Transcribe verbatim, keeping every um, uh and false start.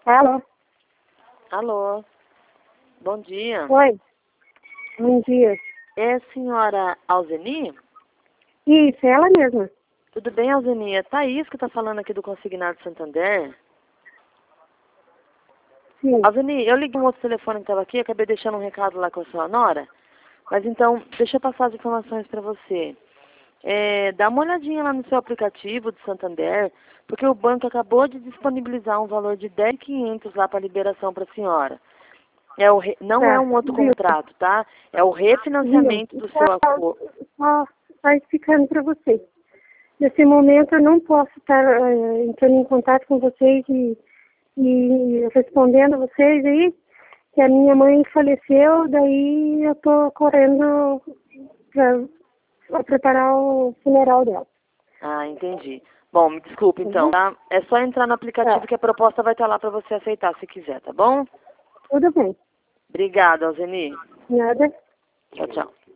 Alô? Alô, bom dia. Oi, bom dia. É a senhora Alzeni? Isso, é ela mesma. Tudo bem, Alzeni? É Thaís que está falando aqui do Consignado Santander. Sim. Alzeni, eu liguei um outro telefone que estava aqui, acabei deixando um recado lá com a sua nora. Mas então, deixa eu passar as informações para você. É, dá uma olhadinha lá no seu aplicativo do Santander, porque o banco acabou de disponibilizar um valor de dez mil e quinhentos lá para liberação para a senhora. É o re... Não é Tá, um outro viu? contrato, tá? É o Viu? refinanciamento do Só, seu acordo. só, só explicando para você. Nesse momento eu não posso estar eh, entrando em contato com vocês e, e respondendo a vocês aí, que a minha mãe faleceu, daí eu tô correndo para preparar o funeral dela. Ah, entendi. Bom, me desculpe então, Uhum. tá? É só entrar no aplicativo Tá, que a proposta vai estar lá para você aceitar se quiser, tá bom? tudo bem. Obrigada, Alzeni. Nada. Tchau, tchau.